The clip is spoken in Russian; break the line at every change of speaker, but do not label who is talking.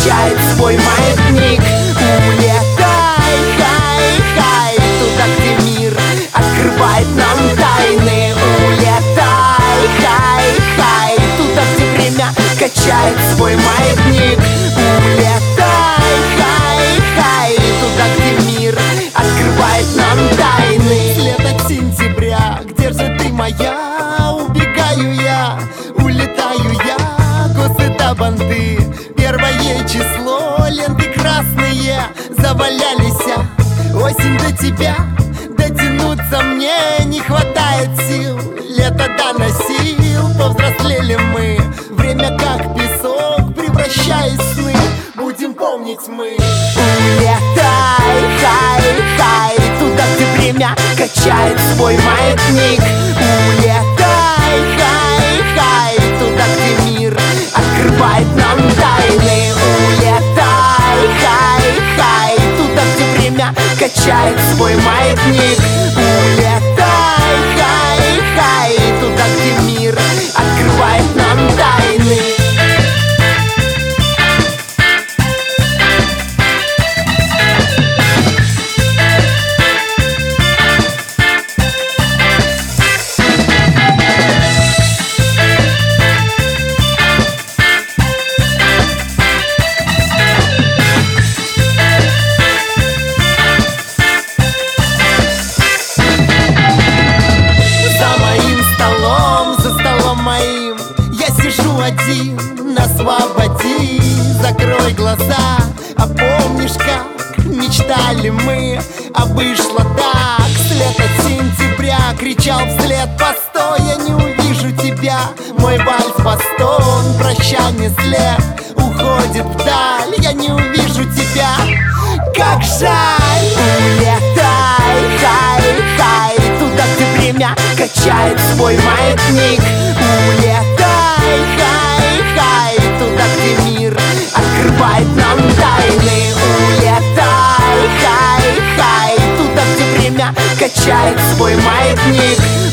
качает свой маятник. Улетай, хай, хай, туда, где мир открывает нам тайны. Улетай, хай, хай, туда, где время качает свой маятник. Улетай, хай, хай, туда, где мир открывает нам тайны. След от сентября, где же ты моя? Убегаю я, улетаю я, косы до банды. Первое число, ленты красные завалялись. Осень до тебя, дотянуться мне не хватает сил. Лето доносил, повзрослели мы. Время как песок, превращаясь в сны, будем помнить мы. Улетай, хай, хай, туда, где время качает свой маятник. Улетай, хай, хай, туда, где мир открывает нам тайны. Улетай, хай, хай, туда, где время качает свой маятник. Улетай, хай, хай, туда, где мир открывает нам тайны. Я сижу один на свободе. Закрой глаза, а помнишь, как мечтали мы? А вышло так. След от сентября кричал вслед: постой, я не увижу тебя. Мой вальс бастон, прощание след уходит вдаль. Я не увижу тебя, как жаль. Улетай, хай, хай, туда, где время качает свой маятник. Улетай, хай, хай, туда, где мир открывает нам тайны. Улетай, хай, хай, туда, где время качает свой маятник.